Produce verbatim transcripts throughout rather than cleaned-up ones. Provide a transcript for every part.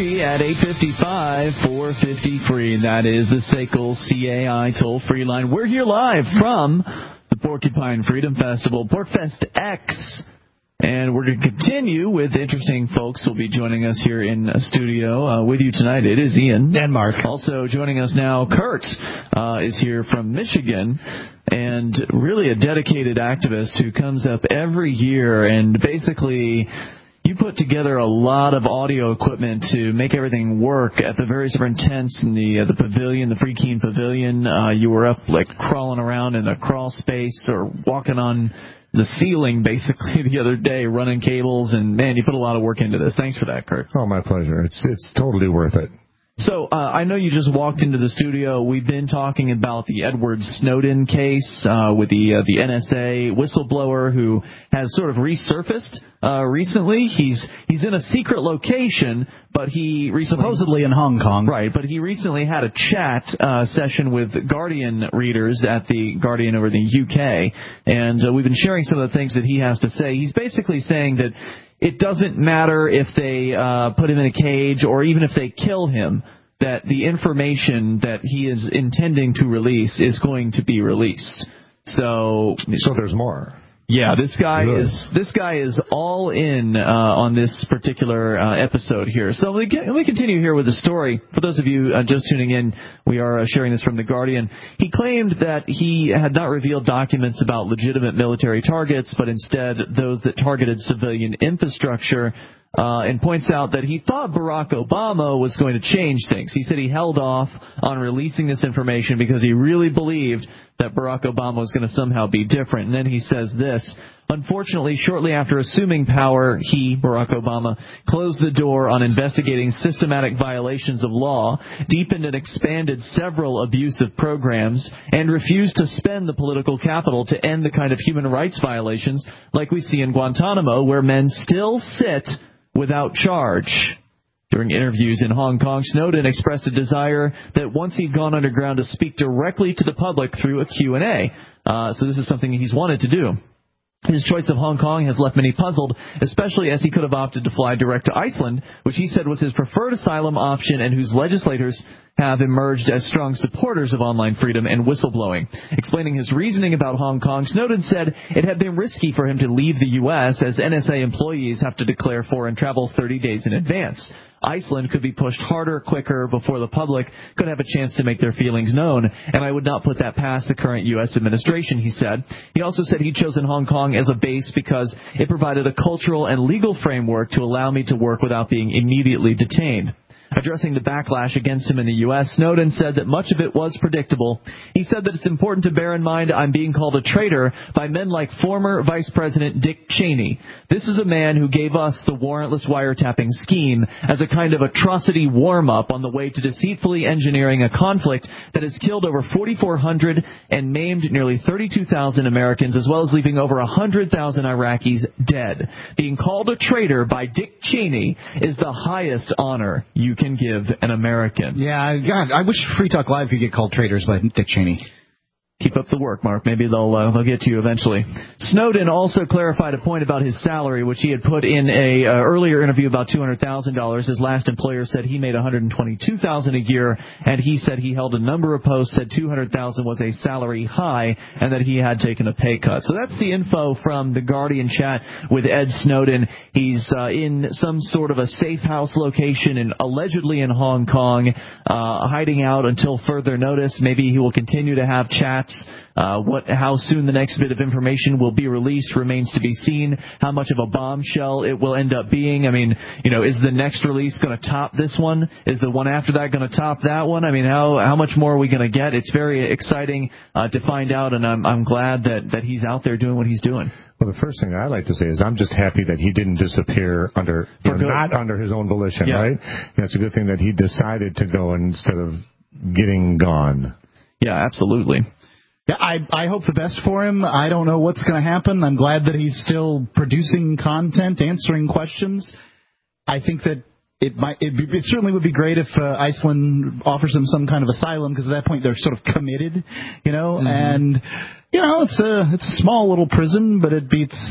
free at eight five five, four five zero, free. That is the S A C L C A I toll-free line. We're here live from the Porcupine Freedom Festival, PorcFest X. And we're going to continue with interesting folks who will be joining us here in studio uh, with you tonight. It is Ian. And Mark. Also joining us now, Kurt uh, is here from Michigan, and really a dedicated activist who comes up every year and basically you put together a lot of audio equipment to make everything work at the various different tents in the uh, the pavilion, the Free Keene Pavilion. Uh, you were up like crawling around in a crawl space or walking on the ceiling basically the other day, running cables, and man, you put a lot of work into this. Thanks for that, Kurt. Oh, my pleasure. It's it's totally worth it. So uh, I know you just walked into the studio. We've been talking about the Edward Snowden case uh, with the uh, the N S A whistleblower who has sort of resurfaced uh, recently. He's he's in a secret location, but he recently, supposedly in Hong Kong, right? But he recently had a chat uh, session with Guardian readers at the Guardian over the U K, and uh, we've been sharing some of the things that he has to say. He's basically saying that it doesn't matter if they uh, put him in a cage or even if they kill him, that the information that he is intending to release is going to be released. So, so there's more. Yeah, this guy Good. is this guy is all in uh, on this particular uh, episode here. So let me, let me continue here with the story. For those of you uh, just tuning in, we are uh, sharing this from The Guardian. He claimed that he had not revealed documents about legitimate military targets, but instead those that targeted civilian infrastructure. Uh, and points out that he thought Barack Obama was going to change things. He said he held off on releasing this information because he really believed that Barack Obama was going to somehow be different. And then he says this: unfortunately, shortly after assuming power, he, Barack Obama, closed the door on investigating systematic violations of law, deepened and expanded several abusive programs, and refused to spend the political capital to end the kind of human rights violations like we see in Guantanamo, where men still sit without charge. During interviews in Hong Kong, Snowden expressed a desire that once he'd gone underground to speak directly to the public through a Q and A. Uh, so this is something he's wanted to do. His choice of Hong Kong has left many puzzled, especially as he could have opted to fly direct to Iceland, which he said was his preferred asylum option and whose legislators have emerged as strong supporters of online freedom and whistleblowing. Explaining his reasoning about Hong Kong, Snowden said it had been risky for him to leave the U S as N S A employees have to declare for and travel thirty days in advance. Iceland could be pushed harder, quicker, before the public could have a chance to make their feelings known, and I would not put that past the current U S administration, he said. He also said he'd chosen Hong Kong as a base because it provided a cultural and legal framework to allow me to work without being immediately detained. Addressing the backlash against him in the U S, Snowden said that much of it was predictable. He said that it's important to bear in mind I'm being called a traitor by men like former Vice President Dick Cheney. This is a man who gave us the warrantless wiretapping scheme as a kind of atrocity warm-up on the way to deceitfully engineering a conflict that has killed over forty-four hundred and maimed nearly thirty-two thousand Americans, as well as leaving over one hundred thousand Iraqis dead. Being called a traitor by Dick Cheney is the highest honor you can can give an American. Yeah, God, I wish Free Talk Live could get called traitors by Dick Cheney. Keep up the work, Mark. Maybe they'll uh, they'll get to you eventually. Snowden also clarified a point about his salary, which he had put in a uh, earlier interview about two hundred thousand dollars. His last employer said he made one hundred twenty-two thousand dollars a year, and he said he held a number of posts, said two hundred thousand dollars was a salary high, and that he had taken a pay cut. So that's the info from the Guardian chat with Ed Snowden. He's uh, in some sort of a safe house location, and allegedly in Hong Kong, uh, hiding out until further notice. Maybe he will continue to have chats. Uh, what, how soon the next bit of information will be released remains to be seen. How much of a bombshell it will end up being. I mean, you know, is the next release going to top this one? Is the one after that going to top that one? I mean, how how much more are we going to get? It's very exciting uh, to find out, and I'm I'm glad that that he's out there doing what he's doing. Well, the first thing I like to say is I'm just happy that he didn't disappear under, or not under his own volition, yeah. Right? And it's a good thing that he decided to go instead of getting gone. Yeah, absolutely. Yeah, I, I hope the best for him. I don't know what's going to happen. I'm glad that he's still producing content, answering questions. I think that it might, it, it certainly would be great if uh, Iceland offers him some kind of asylum, because at that point they're sort of committed, you know. Mm-hmm. And you know, it's a it's a small little prison, but it beats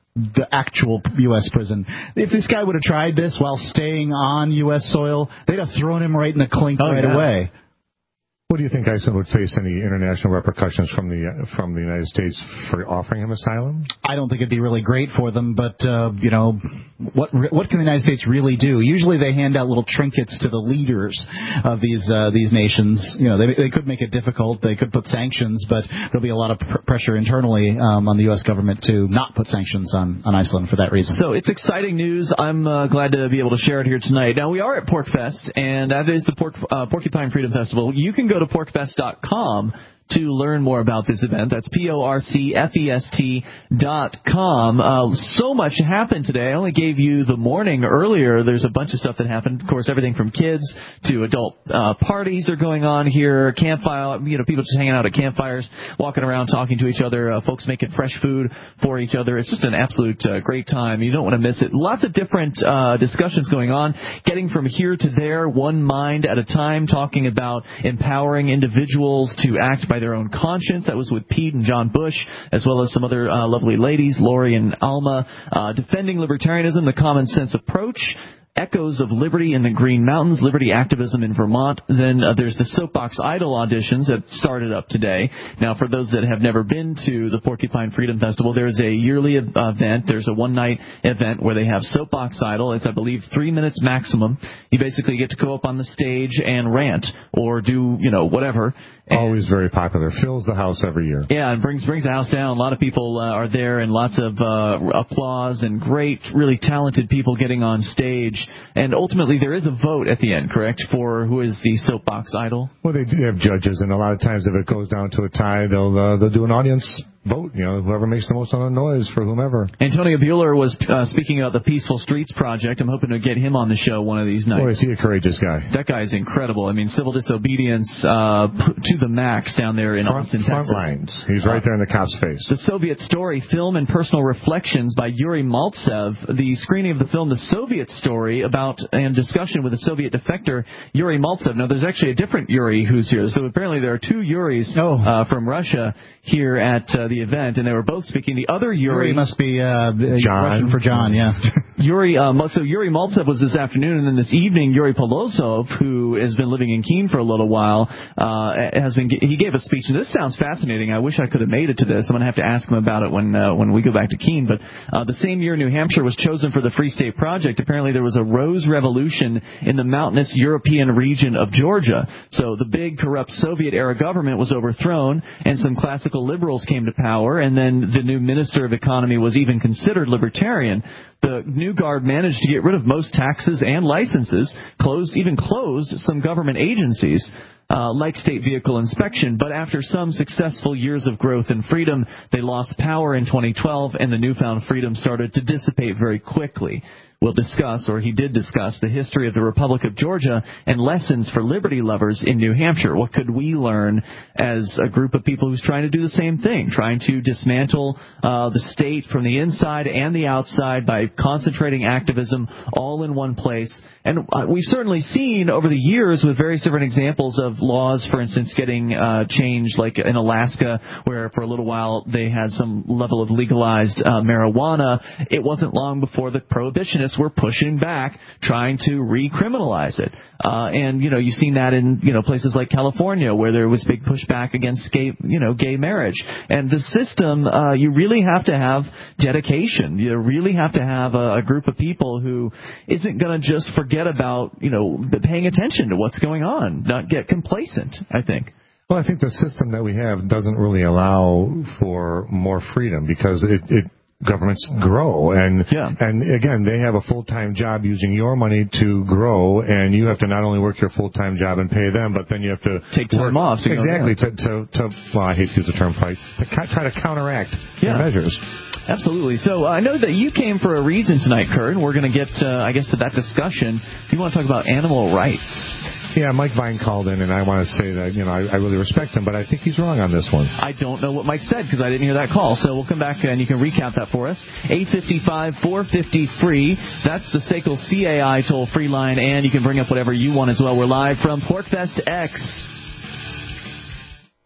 the actual U S prison. If this guy would have tried this while staying on U S soil, they'd have thrown him right in the clink oh, right yeah. away. What do you think Iceland would face any international repercussions from the uh, from the United States for offering him asylum? I don't think it'd be really great for them, but uh, you know, what what can the United States really do? Usually they hand out little trinkets to the leaders of these uh, these nations. You know, they they could make it difficult. They could put sanctions, but there'll be a lot of pr- pressure internally um, on the U S government to not put sanctions on, on Iceland for that reason. So it's exciting news. I'm uh, glad to be able to share it here tonight. Now, we are at PorcFest, and that is the Porc, uh, Porcupine Freedom Festival. You can go to porc fest dot com to learn more about this event. That's P O R C F E S T dot com. Uh, so much happened today. I only gave you the morning earlier. There's a bunch of stuff that happened. Of course, everything from kids to adult uh, parties are going on here. Campfire, you know, people just hanging out at campfires, walking around, talking to each other. Uh, folks making fresh food for each other. It's just an absolute uh, great time. You don't want to miss it. Lots of different uh, discussions going on, getting from here to there, one mind at a time, talking about empowering individuals to act by their own conscience. That was with Pete and John Bush, as well as some other uh, lovely ladies, Lori and Alma, uh, defending libertarianism, the common sense approach. Echoes of Liberty in the Green Mountains, Liberty activism in Vermont. Then uh, there's the Soapbox Idol auditions that started up today. Now, for those that have never been to the Porcupine Freedom Festival, there's a yearly event. There's a one-night event where they have Soapbox Idol. It's, I believe, three minutes maximum. You basically get to go up on the stage and rant or do, you know, whatever. Always very popular. Fills the house every year. Yeah, and brings brings the house down. A lot of people uh, are there, and lots of uh, applause and great, really talented people getting on stage. And ultimately, there is a vote at the end, correct, for who is the Soapbox Idol? Well, they do have judges, and a lot of times if it goes down to a tie, they'll uh, they'll do an audience vote. You know, whoever makes the most amount of noise for whomever. Antonio Bueller was uh, speaking about the Peaceful Streets Project. I'm hoping to get him on the show one of these nights. Boy, is he a courageous guy. That guy is incredible. I mean, civil disobedience uh, to the max down there in front, Austin, front Texas. lines. He's right there in the cop's face. The Soviet Story, Film and Personal Reflections by Yuri Maltsev. The screening of the film The Soviet Story about and discussion with a Soviet defector, Yuri Maltsev. Now, there's actually a different Yuri who's here. So apparently there are two Yuris oh. uh, from Russia here at uh, the event, and they were both speaking. The other Yuri, Yuri must be uh, John. Russian for John, yeah. Yuri, um, so Yuri Maltsev was this afternoon, and then this evening, Yuri Polozov, who has been living in Keene for a little while, uh, has been he gave a speech, and this sounds fascinating. I wish I could have made it to this. I'm going to have to ask him about it when uh, when we go back to Keene. But uh, the same year, New Hampshire was chosen for the Free State Project. Apparently, there was a Rose Revolution in the mountainous European region of Georgia. So the big corrupt Soviet-era government was overthrown, and some classical liberals came to power, and then the new Minister of Economy was even considered libertarian. The new guard managed to get rid of most taxes and licenses, closed, even closed some government agencies, uh, like state vehicle inspection. But after some successful years of growth and freedom, they lost power in twenty twelve, and the newfound freedom started to dissipate very quickly. We'll discuss, or he did discuss, the history of the Republic of Georgia and lessons for liberty lovers in New Hampshire. What could we learn as a group of people who's trying to do the same thing, trying to dismantle uh, the state from the inside and the outside by concentrating activism all in one place? And uh, we've certainly seen over the years with various different examples of laws, for instance, getting uh, changed, like in Alaska, where for a little while they had some level of legalized uh, marijuana. It wasn't long before the prohibitionists were pushing back, trying to recriminalize it. Uh, and, you know, you've seen that in, you know, places like California, where there was big pushback against gay, you know, gay marriage. And the system, uh, you really have to have dedication. You really have to have a, a group of people who isn't going to just forget about, you know, paying attention to what's going on, not get complacent, I think. Well, I think the system that we have doesn't really allow for more freedom because it, it governments grow, and yeah. and again, they have a full-time job using your money to grow, and you have to not only work your full-time job and pay them, but then you have to take time work, off. To exactly to, to to well, I hate to use the term fight, to ca- try to counteract yeah. their measures. Absolutely. So uh, I know that you came for a reason tonight, Kurt, and we're going to get, uh, I guess, to that discussion. You want to talk about animal rights. Yeah, Mike Vine called in, and I want to say that, you know, I, I really respect him, but I think he's wrong on this one. I don't know what Mike said because I didn't hear that call. So we'll come back and you can recap that for us. eight five five, four five zero, free. That's the S A C L C A I toll-free line, and you can bring up whatever you want as well. We're live from PorcFest X. Get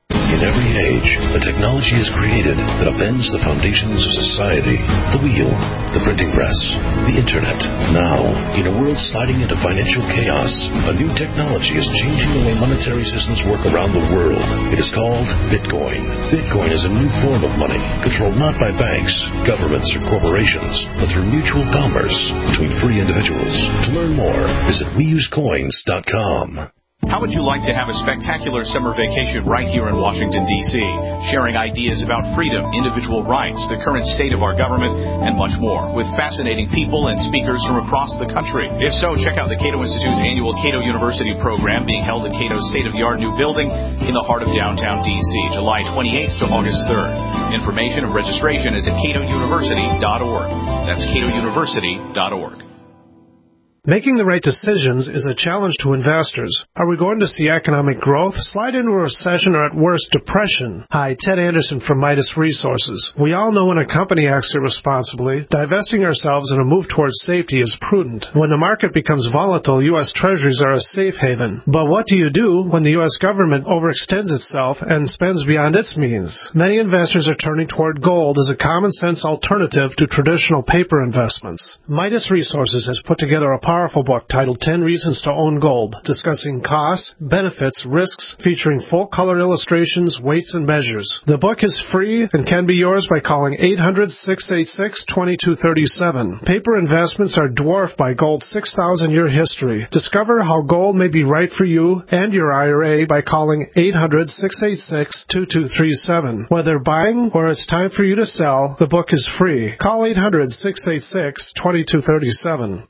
In every age, a technology is created that upends the foundations of society. The wheel, the printing press, the internet. Now, in a world sliding into financial chaos, a new technology is changing the way monetary systems work around the world. It is called Bitcoin. Bitcoin is a new form of money, controlled not by banks, governments, or corporations, but through mutual commerce between free individuals. To learn more, visit we use coins dot com. How would you like to have a spectacular summer vacation right here in Washington, D C, sharing ideas about freedom, individual rights, the current state of our government, and much more, with fascinating people and speakers from across the country? If so, check out the Cato Institute's annual Cato University program being held at Cato's state-of-the-art new building in the heart of downtown D C, July twenty-eighth to August third. Information and registration is at cato university dot org. That's cato university dot org. Making the right decisions is a challenge to investors. Are we going to see economic growth, slide into a recession, or at worst, depression? Hi, Ted Anderson from Midas Resources. We all know when a company acts irresponsibly, divesting ourselves in a move towards safety is prudent. When the market becomes volatile, U S Treasuries are a safe haven. But what do you do when the U S government overextends itself and spends beyond its means? Many investors are turning toward gold as a common-sense alternative to traditional paper investments. Midas Resources has put together a powerful book titled ten Reasons to Own Gold, discussing costs, benefits, risks, featuring full-color illustrations, weights, and measures. The book is free and can be yours by calling eight hundred, six eight six, two two three seven. Paper investments are dwarfed by gold's six thousand year history. Discover how gold may be right for you and your I R A by calling eight hundred, six eight six, two two three seven. Whether buying or it's time for you to sell, the book is free. Call eight hundred, six eight six, two two three seven.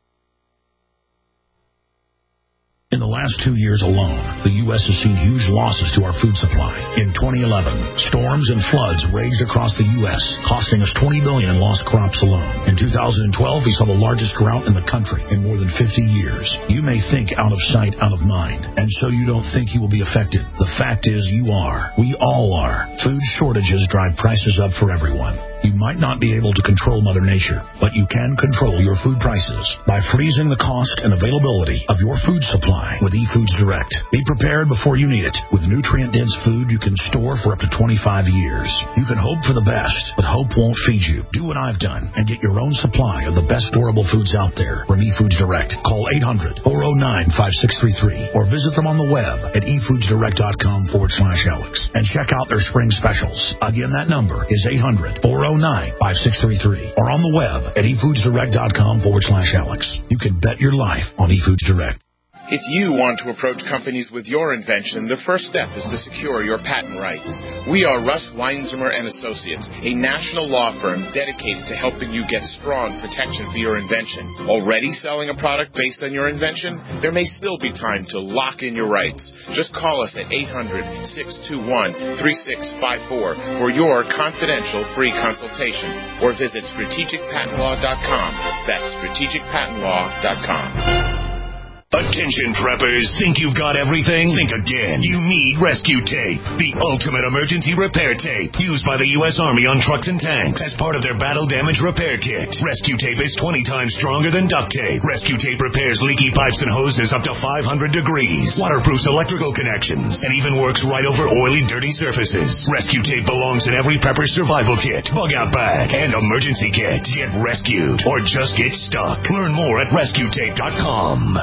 In the last two years alone, the U S has seen huge losses to our food supply. In twenty eleven, storms and floods raged across the U S, costing us twenty billion dollars in lost crops alone. In two thousand twelve, we saw the largest drought in the country in more than fifty years. You may think out of sight, out of mind, and so you don't think you will be affected. The fact is you are. We all are. Food shortages drive prices up for everyone. You might not be able to control Mother Nature, but you can control your food prices by freezing the cost and availability of your food supply with eFoods Direct. Be prepared before you need it. With nutrient-dense food you can store for up to twenty-five years. You can hope for the best, but hope won't feed you. Do what I've done and get your own supply of the best storable foods out there from eFoods Direct. Call eight hundred, four oh nine, five six three three or visit them on the web at efoodsdirect.com forward slash Alex and check out their spring specials. Again, that number is eight hundred, four oh nine, five six three three or on the web at efoodsdirect.com forward slash Alex. You can bet your life on eFoods Direct. If you want to approach companies with your invention, the first step is to secure your patent rights. We are Russ Weinzimmer and Associates, a national law firm dedicated to helping you get strong protection for your invention. Already selling a product based on your invention? There may still be time to lock in your rights. Just call us at eight hundred, six two one, three six five four for your confidential free consultation or visit strategic patent law dot com. That's strategic patent law dot com. Attention preppers, think you've got everything? Think again. You need Rescue Tape, the ultimate emergency repair tape used by the U S Army on trucks and tanks as part of their battle damage repair kit. Rescue Tape is twenty times stronger than duct tape. Rescue Tape repairs leaky pipes and hoses up to five hundred degrees, waterproofs electrical connections, and even works right over oily, dirty surfaces. Rescue Tape belongs in every prepper's survival kit, bug-out bag, and emergency kit. Get rescued or just get stuck. Learn more at rescue tape dot com.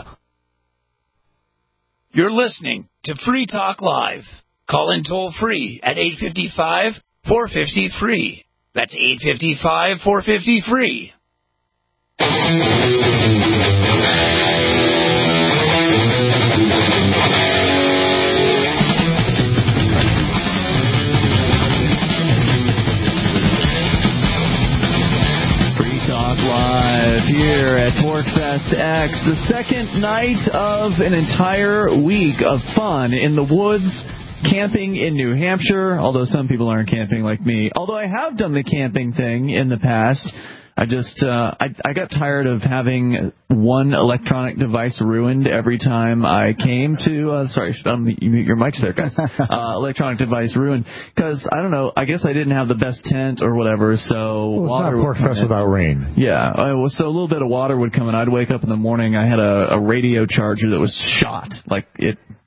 You're listening to Free Talk Live. Call in toll free at eight five five, four five zero, free. That's eight five five, four five zero, free. Here at PorcFest X, the second night of an entire week of fun in the woods, camping in New Hampshire, although some people aren't camping like me. Although I have done the camping thing in the past. I just, uh, I, I got tired of having one electronic device ruined every time I came to, uh, sorry, um, you mute your mics there, guys. Uh, electronic device ruined. Because, I don't know, I guess I didn't have the best tent or whatever, so well, it's water not PorcFest without rain. Yeah, uh, so a little bit of water would come in. I'd wake up in the morning, I had a, a radio charger that was shot. Like, it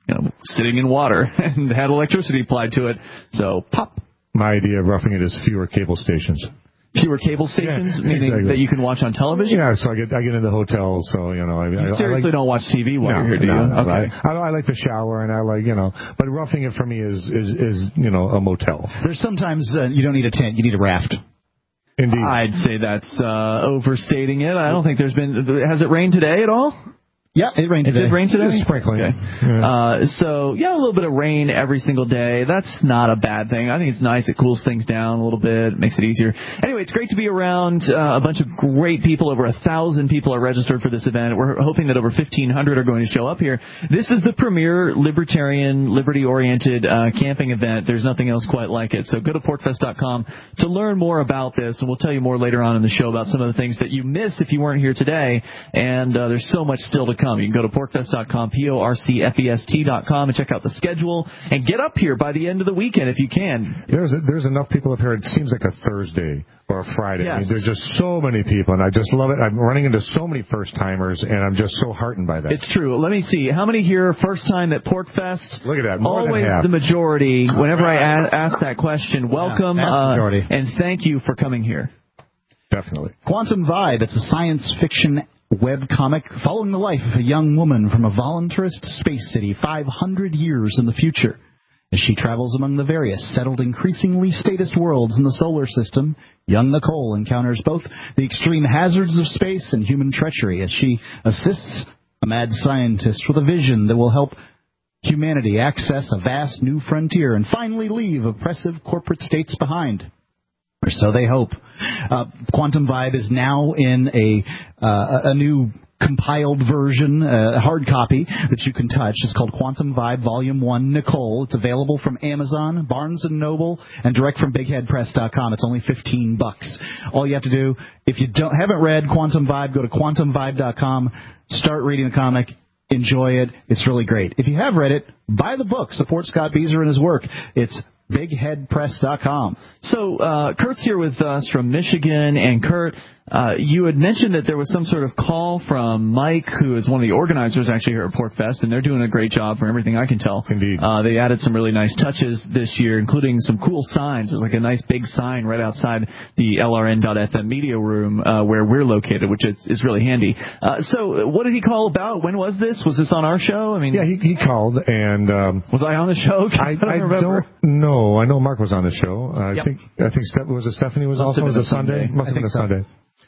you know, sitting in water and had electricity applied to it. So pop. My idea of roughing it is fewer cable stations. Fewer cable stations, yeah, meaning exactly. that you can watch on television? Yeah, so I get I get in the hotel, so, you know. I, you I, seriously I like, don't watch T V while no, you're here, do no, you? No, okay. I, I like the shower, and I like, you know, but roughing it for me is, is, is you know, a motel. There's sometimes uh, you don't need a tent, you need a raft. Indeed. I'd say that's uh, overstating it. I don't think there's been... Has it rained today at all? Yeah, it rained today. It did rain today? It's sprinkling. Okay. Yeah. Uh, so, yeah, a little bit of rain every single day. That's not a bad thing. I think it's nice. It cools things down a little bit. It makes it easier. Anyway, it's great to be around uh, a bunch of great people. Over a thousand people are registered for this event. We're hoping that over fifteen hundred are going to show up here. This is the premier libertarian, liberty-oriented uh, camping event. There's nothing else quite like it. So go to porkfest dot com to learn more about this, and we'll tell you more later on in the show about some of the things that you missed if you weren't here today. And uh, there's so much still to come. You can go to porkfest dot com, P O R C F E S T dot com, and check out the schedule, and get up here by the end of the weekend if you can. There's a, there's enough people up here. It seems like a Thursday or a Friday. Yes. I mean, there's just so many people, and I just love it. I'm running into so many first-timers, and I'm just so heartened by that. It's true. Let me see. How many here first time at PorkFest? Look at that. More Always than half. the majority. Whenever I a- ask that question, welcome, yeah, uh, and thank you for coming here. Definitely. Quantum Vibe. It's a science fiction web comic following the life of a young woman from a voluntarist space city five hundred years in the future. As she travels among the various settled, increasingly statist worlds in the solar system, young Nicole encounters both the extreme hazards of space and human treachery as she assists a mad scientist with a vision that will help humanity access a vast new frontier and finally leave oppressive corporate states behind. Or so they hope. Uh, Quantum Vibe is now in a uh, a new compiled version, a uh, hard copy that you can touch. It's called Quantum Vibe Volume one Nicole. It's available from Amazon, Barnes and Noble, and direct from big head press dot com. It's only fifteen bucks. All you have to do, if you don't haven't read Quantum Vibe, go to quantum vibe dot com, start reading the comic. Enjoy it. It's really great. If you have read it, buy the book. Support Scott Beazer and his work. It's big head press dot com. So uh, Kurt's here with us from Michigan, and Kurt, uh, you had mentioned that there was some sort of call from Mike, who is one of the organizers actually here at PorkFest, and they're doing a great job from everything I can tell. Indeed. Uh, they added some really nice touches this year, including some cool signs. There's like a nice big sign right outside the L R N dot F M media room uh, where we're located, which is, is really handy. Uh, so what did he call about? When was this? Was this on our show? I mean, yeah, he, he called, and um, was I on the show? I, I, don't, I remember. don't know. I know Mark was on the show. Uh, Yep. I think I think Steph, was it Stephanie was Must also was a it Sunday? Sunday. Must have been a so. Sunday.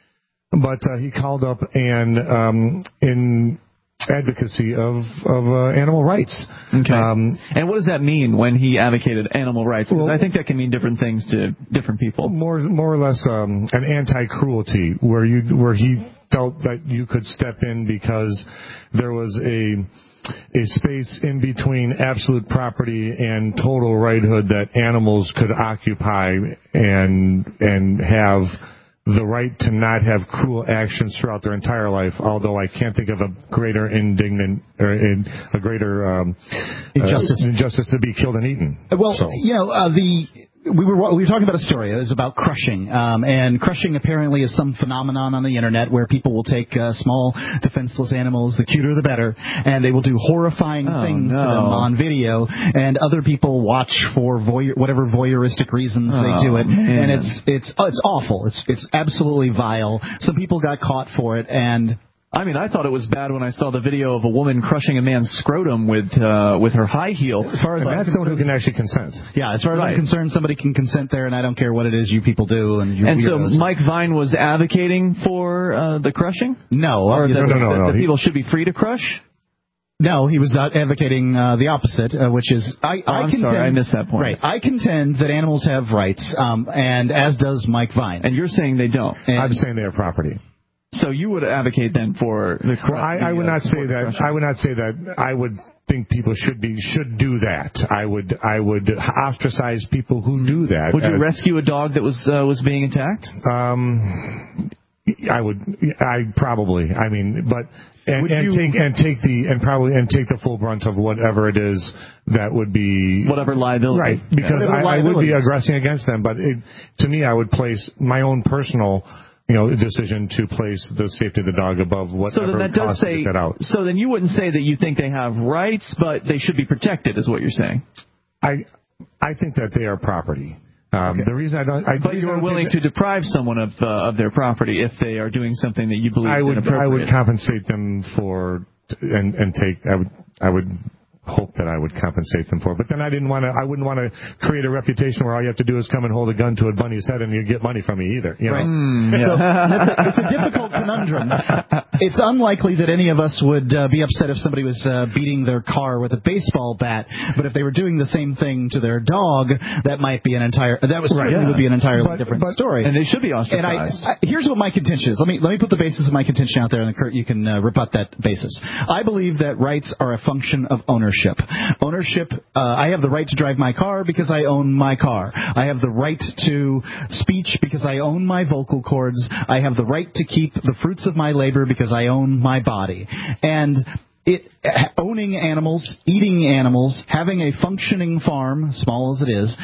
But uh, he called up and um, in advocacy of of uh, animal rights. Okay. Um, and what does that mean when he advocated animal rights? 'Cause well, I think that can mean different things to different people. More more or less um, an anti-cruelty, where you where he felt that you could step in because there was a a space in between absolute property and total righthood that animals could occupy and and have the right to not have cruel actions throughout their entire life, although I can't think of a greater indignant or in, a greater um, injustice. Uh, injustice to be killed and eaten. Well, so. you know, uh, the we were we were talking about a story. It was about crushing, um, and crushing apparently is some phenomenon on the internet where people will take uh, small, defenseless animals, the cuter the better, and they will do horrifying oh, things no. to them on video, and other people watch for voyeur, whatever voyeuristic reasons oh, they do it, man. and it's it's oh, it's awful. It's it's absolutely vile. Some people got caught for it, and. I mean, I thought it was bad when I saw the video of a woman crushing a man's scrotum with uh, with her high heel. As far as and that's someone who can actually consent. Yeah, as far as right. I'm concerned, somebody can consent there, and I don't care what it is you people do. And, you and so weirdos. Mike Vine was advocating for uh, the crushing? No. Or uh, that, no, no, no, that, no. that He, people should be free to crush? No, he was uh, advocating uh, the opposite, uh, which is I, oh, I I'm contend, sorry, I missed that point. Right, I contend that animals have rights, um, and as does Mike Vine. And you're saying they don't? And I'm saying they are property. So you would advocate then for the crush? I, I would not say that. I would not say that. I would think people should be should do that. I would I would ostracize people who do that. Would you uh, rescue a dog that was uh, was being attacked? Um, I would. I probably. I mean, but and, and you, take and take the and probably and take the full brunt of whatever it is that would be whatever liability. Right, because yeah. I, I would be aggressing against them. But it, to me, I would place my own personal you know, decision to place the safety of the dog above whatever so then that does costs to say, get that out. So then you wouldn't say that you think they have rights, but they should be protected, is what you're saying. I I think that they are property. Um, okay. The reason I don't, I, but you are willing to deprive someone of uh, of their property if they are doing something that you believe I is would, inappropriate. I would compensate them for and and take. I would I would. hope that I would compensate them for. But then I didn't want to, I wouldn't want to create a reputation where all you have to do is come and hold a gun to a bunny's head and you get money from me either. You know? Right. Mm, yeah. So it's, a, it's a difficult conundrum. It's unlikely that any of us would uh, be upset if somebody was uh, beating their car with a baseball bat, but if they were doing the same thing to their dog, that might be an entire, that was right, certainly yeah. would be an entirely but, different but, story. And they should be ostracized. And I, I, here's what my contention is. Let me, let me put the basis of my contention out there, and Kurt, you can uh, rebut that basis. I believe that rights are a function of ownership. Ownership Ownership, uh, I have the right to drive my car because I own my car. I have the right to speech because I own my vocal cords. I have the right to keep the fruits of my labor because I own my body. And it, owning animals, eating animals, having a functioning farm, small as it is,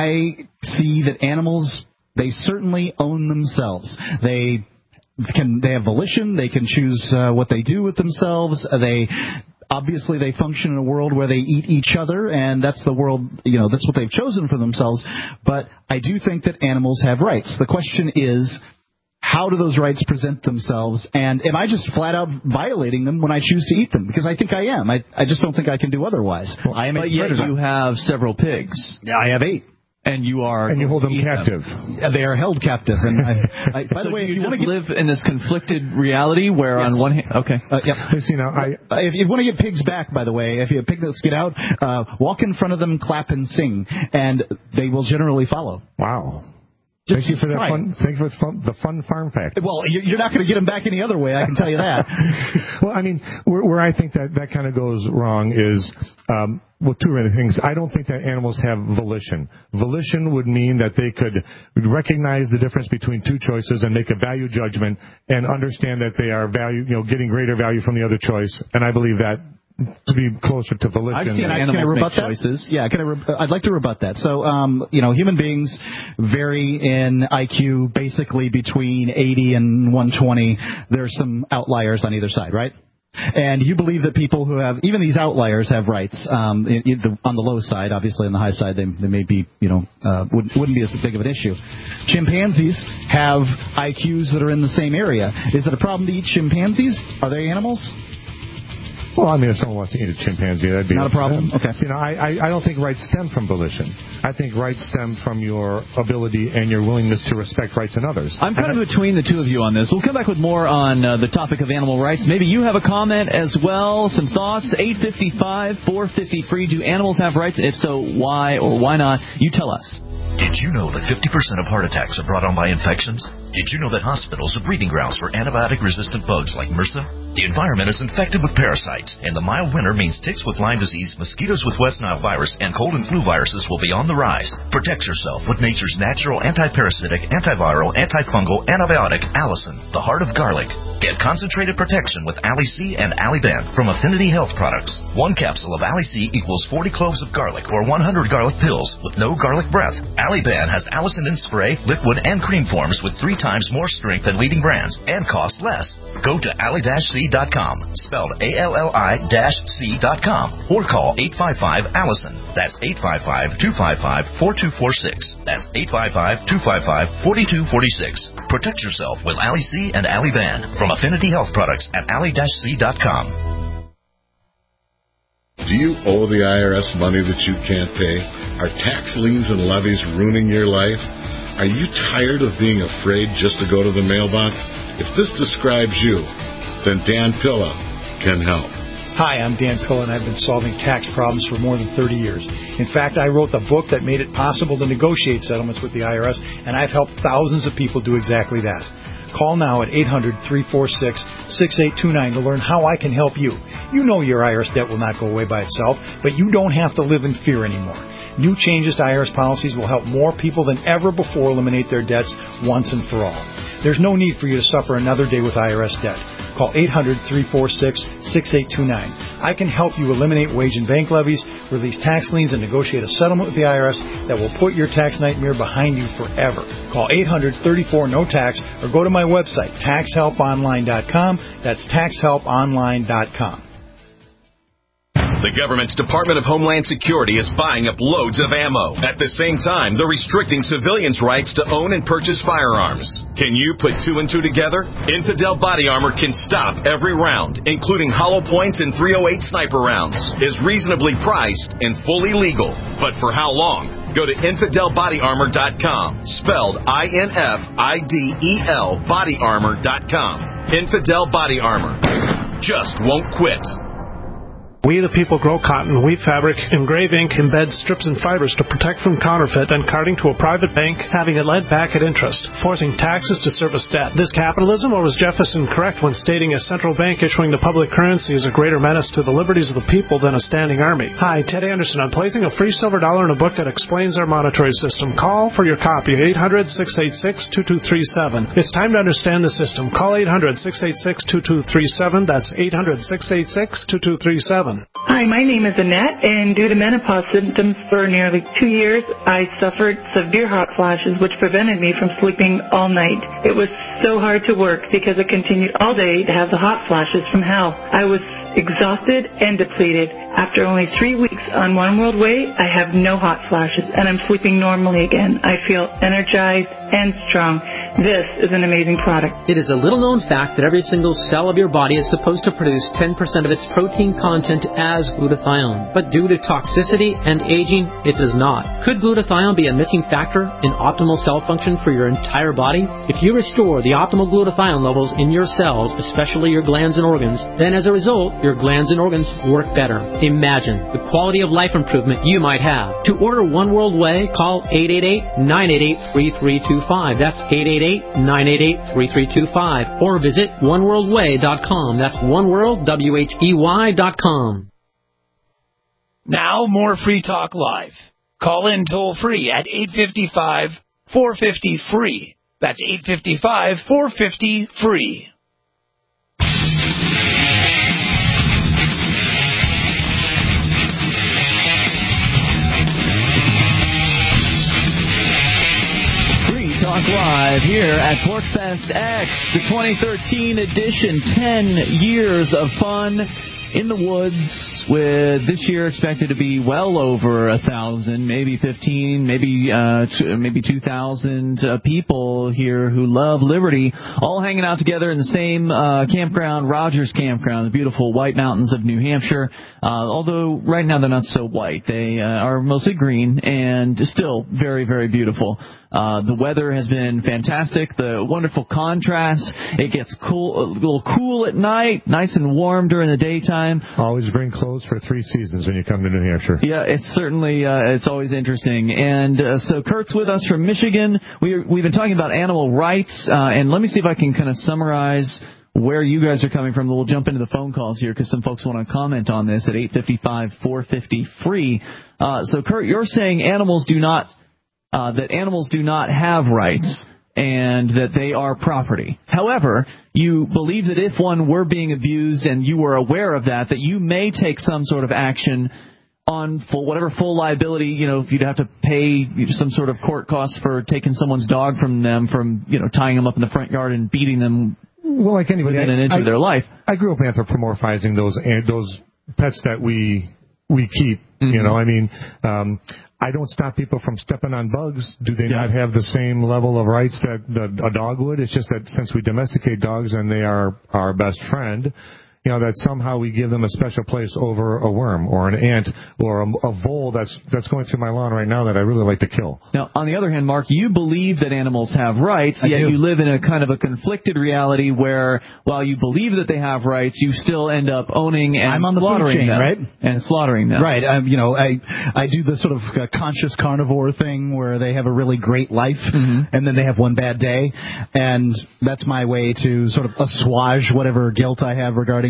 I see that animals, they certainly own themselves. They can, they have volition. They can choose uh, what they do with themselves. They Obviously, they function in a world where they eat each other, and that's the world, you know, that's what they've chosen for themselves. But I do think that animals have rights. The question is, how do those rights present themselves? And am I just flat out violating them when I choose to eat them? Because I think I am. I, I just don't think I can do otherwise. Well, I am but yet you have several pigs. Yeah, I have eight. And you are, and you hold them captive. Them. Yeah, they are held captive. And I, I, by the way, you, if you want to live in this conflicted reality where, yes. on one hand, okay, uh, yeah. You know, I, uh, if you want to get pigs back, by the way, if you have pigs that get out, uh, walk in front of them, clap and sing, and they will generally follow. Wow. Just thank you for that try. fun. Thank you for the fun, the fun farm fact. Well, you're not going to get them back any other way. I can tell you that. Well, I mean, where, where I think that that kind of goes wrong is, um, well, two other things. I don't think that animals have volition. Volition would mean that they could recognize the difference between two choices and make a value judgment and understand that they are value, you know, getting greater value from the other choice. And I believe that to be closer to volition. I've seen animals can I rebut make that? choices. Yeah, can I re- I'd like to rebut that. So, um, you know, human beings vary in I Q basically between eighty and one twenty. There's some outliers on either side, right? And you believe that people who have, even these outliers have rights. Um, in, in the, on the low side, obviously on the high side, they, they may be, you know, uh, wouldn't, wouldn't be as big of an issue. Chimpanzees have I Qs that are in the same area. Is it a problem to eat chimpanzees? Are they animals? Well, I mean, if someone wants to eat a chimpanzee, that'd be not a problem. Okay. You know, I, I, I don't think rights stem from volition. I think rights stem from your ability and your willingness to respect rights in others. I'm kind of between the two of you on this. We'll come back with more on uh, the topic of animal rights. Maybe you have a comment as well, some thoughts. eight five five, four five zero, free. Do animals have rights? If so, why or why not? You tell us. Did you know that fifty percent of heart attacks are brought on by infections? Did you know that hospitals are breeding grounds for antibiotic-resistant bugs like MRSA? The environment is infected with parasites, and the mild winter means ticks with Lyme disease, mosquitoes with West Nile virus, and cold and flu viruses will be on the rise. Protect yourself with nature's natural anti-parasitic, antiviral, antifungal antibiotic, Allison, the heart of garlic. Get concentrated protection with Ali-C and Ali-Ben from Affinity Health Products. One capsule of Ali-C equals forty cloves of garlic or one hundred garlic pills with no garlic breath. Ali-Ben has Allison in spray, liquid, and cream forms with three times more strength than leading brands and cost less. Go to Ali C dot com, spelled A L L I C dot com, or call eight five five, Allison. That's eight five five, two five five, four two four six. That's eight five five, two five five, four two four six. Protect yourself with Ali-C and Ali-Ben from Affinity Health Products at Ali C dot com. Do you owe the I R S money that you can't pay? Are tax liens and levies ruining your life? Are you tired of being afraid just to go to the mailbox? If this describes you, then Dan Pilla can help. Hi, I'm Dan Pilla, and I've been solving tax problems for more than thirty years. In fact, I wrote the book that made it possible to negotiate settlements with the I R S, and I've helped thousands of people do exactly that. Call now at eight hundred, three four six, six eight two nine to learn how I can help you. You know your I R S debt will not go away by itself, but you don't have to live in fear anymore. New changes to I R S policies will help more people than ever before eliminate their debts once and for all. There's no need for you to suffer another day with I R S debt. Call eight hundred, three four six, six eight two nine. I can help you eliminate wage and bank levies, release tax liens, and negotiate a settlement with the I R S that will put your tax nightmare behind you forever. Call eight hundred, three four, N O T A X or go to my website, tax help online dot com. That's tax help online dot com. The government's Department of Homeland Security is buying up loads of ammo. At the same time, they're restricting civilians' rights to own and purchase firearms. Can you put two and two together? Infidel Body Armor can stop every round, including hollow points and three oh eight sniper rounds, is reasonably priced and fully legal. But for how long? Go to infidel body armor dot com, spelled I N F I D E L body armor dot com. Infidel Body Armor. Just won't quit. We the people grow cotton, weave fabric, engrave ink, embed strips and fibers to protect from counterfeit, then carting to a private bank, having it lent back at interest, forcing taxes to service debt. This capitalism, or was Jefferson correct when stating a central bank issuing the public currency is a greater menace to the liberties of the people than a standing army? Hi, Ted Anderson. I'm placing a free silver dollar in a book that explains our monetary system. Call for your copy at eight hundred, six eight six, two two three seven. It's time to understand the system. Call eight hundred, six eight six, two two three seven. That's eight hundred, six eight six, two two three seven. Hi, my name is Annette, and due to menopause symptoms for nearly two years, I suffered severe hot flashes, which prevented me from sleeping all night. It was so hard to work because I continued all day to have the hot flashes from hell. I was exhausted and depleted. After only three weeks on One World Way, I have no hot flashes, and I'm sleeping normally again. I feel energized and strong. This is an amazing product. It is a little-known fact that every single cell of your body is supposed to produce ten percent of its protein content as glutathione. But due to toxicity and aging, it does not. Could glutathione be a missing factor in optimal cell function for your entire body? If you restore the optimal glutathione levels in your cells, especially your glands and organs, then as a result, your glands and organs work better. Imagine the quality of life improvement you might have. To order One World Way, call eight eight eight, nine eight eight, three three two five. That's eight eight eight, nine eight eight, three three two five. Or visit one world way dot com. That's oneworld, W H E Y dot com. Now more Free Talk Live. Call in toll free at eight five five, four five zero, free. That's eight five five, four five zero, free. Talk Live here at Porkfest X, the twenty thirteen edition, ten years of fun in the woods, with this year expected to be well over a thousand, maybe fifteen, maybe uh, t- maybe two thousand uh, people here who love liberty, all hanging out together in the same uh, campground, Rogers Campground, the beautiful White Mountains of New Hampshire. Uh, although right now they're not so white, they uh, are mostly green and still very, very beautiful. Uh, the weather has been fantastic. The wonderful contrast. It gets cool, a little cool at night, nice and warm during the daytime. Always bring clothes for three seasons when you come to New Hampshire. Yeah, it's certainly, uh, it's always interesting. And uh, so Kurt's with us from Michigan. We, we've been talking about animal rights, uh, and let me see if I can kind of summarize where you guys are coming from. We'll jump into the phone calls here because some folks want to comment on this at eight five five, four five zero, free. Uh, so Kurt, you're saying animals do not Uh, that animals do not have rights and that they are property. However, you believe that if one were being abused and you were aware of that, that you may take some sort of action on full, whatever full liability, you know, if you'd have to pay some sort of court costs for taking someone's dog from them, from, you know, tying them up in the front yard and beating them. Well, like anybody, within an inch I, of their life. I grew up anthropomorphizing those those pets that we we keep. Mm-hmm. You know, I mean, um, I don't stop people from stepping on bugs. Do they yeah. not have the same level of rights that the, a dog would? It's just that since we domesticate dogs and they are our best friend, you know, that somehow we give them a special place over a worm or an ant or a, a vole that's that's going through my lawn right now that I really like to kill. Now, on the other hand, Mark, you believe that animals have rights, I yet do. you live in a kind of a conflicted reality where, while you believe that they have rights, you still end up owning and I'm on the slaughtering food chain, them. right? And slaughtering them. Right. Um, you know, I I do the sort of uh, conscious carnivore thing where they have a really great life mm-hmm. and then they have one bad day, and that's my way to sort of assuage whatever guilt I have regarding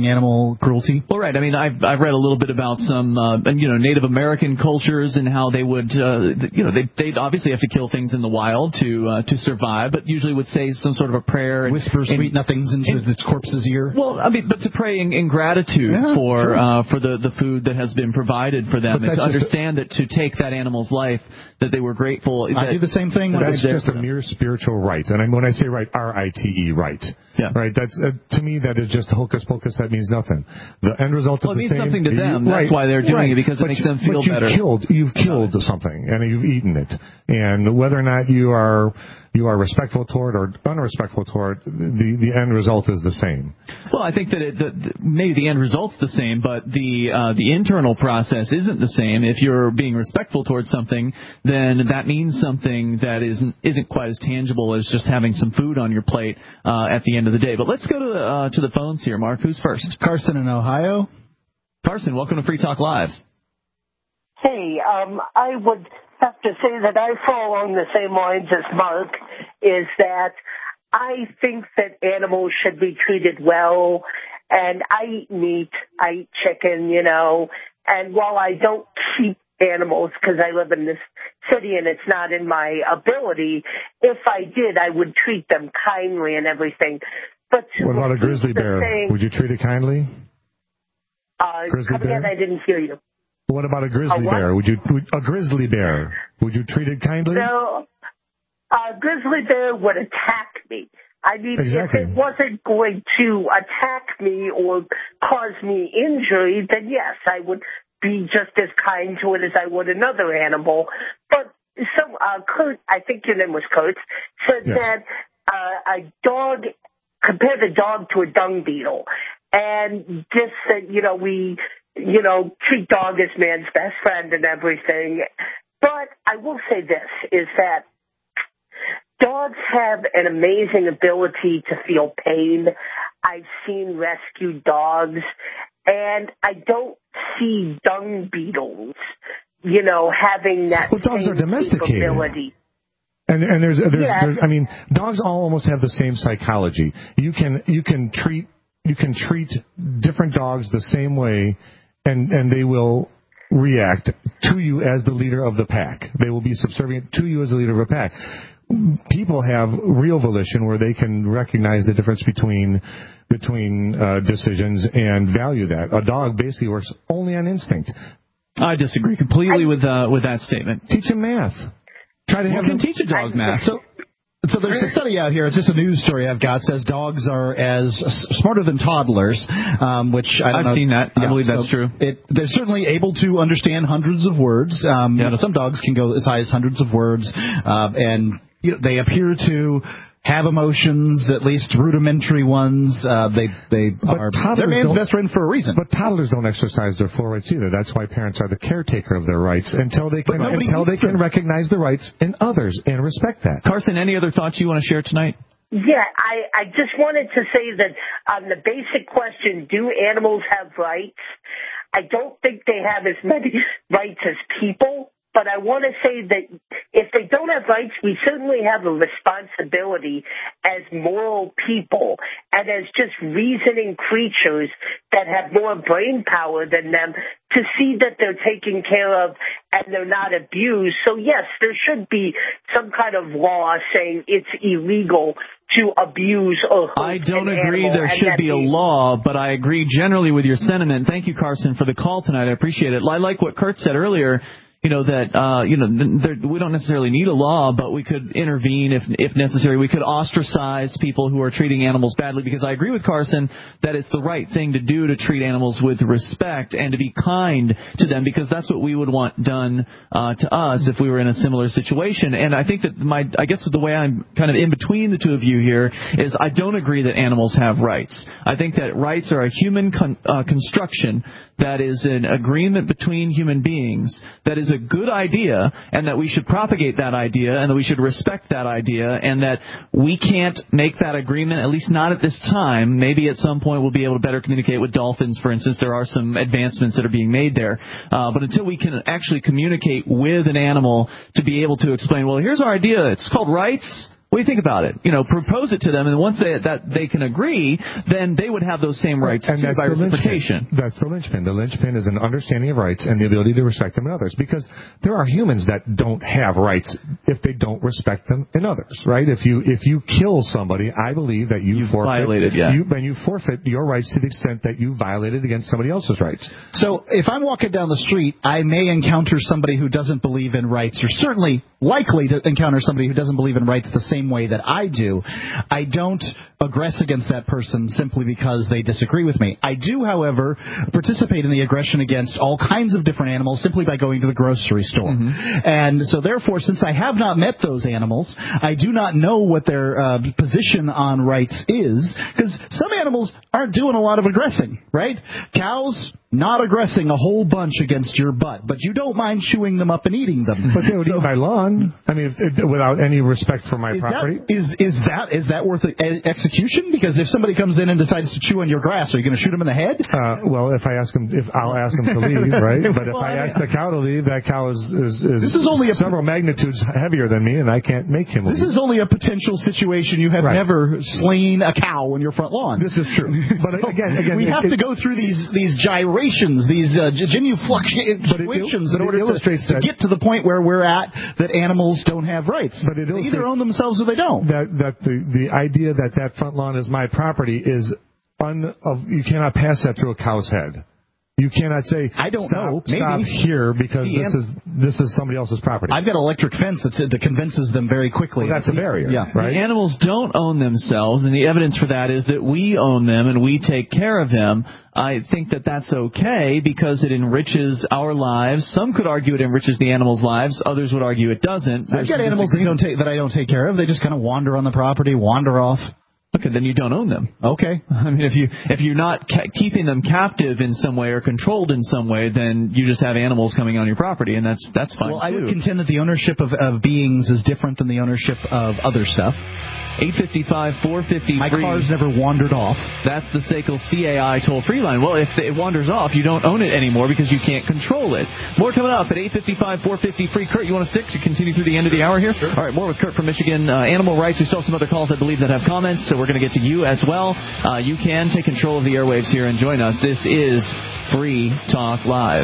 animal cruelty? Well, right. I mean, I've I've read a little bit about some, uh, you know, Native American cultures and how they would, uh, you know, they they'd obviously have to kill things in the wild to uh, to survive, but usually would say some sort of a prayer, and, whisper sweet and, nothings into and, the corpse's ear. Well, I mean, but to pray in, in gratitude yeah, for sure. uh, for the the food that has been provided for them, and to understand a, that to take that animal's life, that they were grateful. I that, do the same thing. When that's just a mere spiritual right, and I, when I say right, R I T E, right. Yeah. Right. That's uh, to me that is just hocus pocus. That means nothing. The end result well, is the it means same. something to them. You, that's right, why they're doing right. it, because it but makes you, them feel but you've better. Killed, you've killed something, and you've eaten it, and whether or not you are you are respectful toward or unrespectful toward, the the end result is the same. Well, I think that it, the, the, maybe the end result's the same, but the uh, the internal process isn't the same. If you're being respectful towards something, then that means something that isn't isn't quite as tangible as just having some food on your plate uh, at the end of the day. But let's go to the uh, to the phones here. Mark, who's first? Carson in Ohio. Carson, welcome to Free Talk Live. Hey, um, I would have to say that I fall along the same lines as Mark, is that I think that animals should be treated well, and I eat meat, I eat chicken, you know, and while I don't keep animals because I live in this city and it's not in my ability, if I did, I would treat them kindly and everything. But what about a grizzly bear? Saying, would you treat it kindly? Uh, grizzly bear? Again, I didn't hear you. What about a grizzly a bear? Would you would, a grizzly bear? Would you treat it kindly? No, a grizzly bear would attack me. I mean, exactly. if it wasn't going to attack me or cause me injury, then yes, I would be just as kind to it as I would another animal. But some uh, Kurt, I think your name was Kurt, said yes. that uh, a dog, compared a dog to a dung beetle, and just that, you know, we. you know, treat dog as man's best friend and everything. But I will say this, is that dogs have an amazing ability to feel pain. I've seen rescued dogs, and I don't see dung beetles, you know, having that well, dogs same are domesticated. capability. And, and there's, there's, yeah. there's, I mean, dogs all almost have the same psychology. You can, you can treat, you can treat different dogs the same way, and, and they will react to you as the leader of the pack. They will be subservient to you as the leader of a pack. People have real volition where they can recognize the difference between between uh, decisions and value that. A dog basically works only on instinct. I disagree completely I, with uh, with that statement. Teach him math. Try to you have can him teach a dog I, math. So, So there's a study out here. It's just a news story I've got. It says dogs are as smarter than toddlers, um, which I don't I've know. seen that. I yeah, believe that's so true. It, they're certainly able to understand hundreds of words. Um, yep. You know, some dogs can go as high as hundreds of words, uh, and you know, they appear to have emotions, at least rudimentary ones. Uh, they they but are they're man's best friend for a reason. But toddlers don't exercise their full rights either. That's why parents are the caretaker of their rights until they can until they can recognize the rights in others and respect that. Carson, any other thoughts you want to share tonight? Yeah, I, I just wanted to say that on the basic question, do animals have rights? I don't think they have as many rights as people. But I want to say that if they don't have rights, we certainly have a responsibility as moral people and as just reasoning creatures that have more brain power than them to see that they're taken care of and they're not abused. So, yes, there should be some kind of law saying it's illegal to abuse or hurt I don't an agree animal, there should be a law, but I agree generally with your sentiment. Thank you, Carson, for the call tonight. I appreciate it. I like what Kurt said earlier. You know, that, uh, you know, there, we don't necessarily need a law, but we could intervene if, if necessary. We could ostracize people who are treating animals badly, because I agree with Carson that it's the right thing to do to treat animals with respect and to be kind to them, because that's what we would want done, uh, to us if we were in a similar situation. And I think that my, I guess the way I'm kind of in between the two of you here is I don't agree that animals have rights. I think that rights are a human con- uh, construction that is an agreement between human beings that is a good idea, and that we should propagate that idea, and that we should respect that idea, and that we can't make that agreement, at least not at this time. Maybe at some point we'll be able to better communicate with dolphins, for instance. There are some advancements that are being made there. Uh, but until we can actually communicate with an animal to be able to explain, well, here's our idea. It's called rights. What do you think about it? You know, propose it to them, and once they, that they can agree, then they would have those same rights and too, that's by the reciprocation. Linchpin. That's the linchpin. The linchpin is an understanding of rights and the ability to respect them in others. Because there are humans that don't have rights if they don't respect them in others, right? If you if you kill somebody, I believe that you You've forfeit. violated, yeah. You, then you forfeit your rights to the extent that you violated against somebody else's rights. So if I'm walking down the street, I may encounter somebody who doesn't believe in rights, or certainly likely to encounter somebody who doesn't believe in rights the same way that I do. I don't aggress against that person simply because they disagree with me. I do, however, participate in the aggression against all kinds of different animals simply by going to the grocery store. Mm-hmm. And so therefore, since I have not met those animals, I do not know what their uh, position on rights is, because some animals aren't doing a lot of aggressing, right? Cows, not aggressing a whole bunch against your butt, but you don't mind chewing them up and eating them. But they would so, eat my lawn. I mean, if, if, without any respect for my is property. That, is is that is that worth a, a, execution? Because if somebody comes in and decides to chew on your grass, are you going to shoot him in the head? Uh, well, if I ask him, if I'll ask him to leave, right? But if well, I I ask the cow to leave, that cow is is, is this is only a, several magnitudes heavier than me, and I can't make him leave. This is only a potential situation. You have right. never slain a cow on your front lawn. This is true. But so again, again, we it, have it, to go through these these gyrations, these uh, genufluctuations in order to, to get to the point where we're at that animals don't have rights. But it they either own themselves or they don't. That that the the idea that that front lawn is my property is un of you cannot pass that through a cow's head. You cannot say, I don't stop, know. Stop Maybe. here because the this is this is somebody else's property. I've got an electric fence that, that convinces them very quickly. Well, that's a barrier, yeah. right? The animals don't own themselves, and the evidence for that is that we own them and we take care of them. I think that that's okay because it enriches our lives. Some could argue it enriches the animals' lives. Others would argue it doesn't. I've got animals that, don't take, that I don't take care of. They just kind of wander on the property, wander off. Okay, then you don't own them. Okay. I mean, if you if you're not ca- keeping them captive in some way or controlled in some way, then you just have animals coming on your property, and that's that's fine. Well, too. I would contend that the ownership of, of beings is different than the ownership of other stuff. eight five five, four five zero, My car's never wandered off. That's the S A C L C A I toll-free line. Well, if it wanders off, you don't own it anymore because you can't control it. More coming up at eight five five, four five zero, free. Kurt, you want to stick to continue through the end of the hour here? Sure. All right, more with Kurt from Michigan. Uh, animal rights. We still have some other calls, I believe, that have comments, so we're going to get to you as well. Uh, you can take control of the airwaves here and join us. This is Free Talk Live.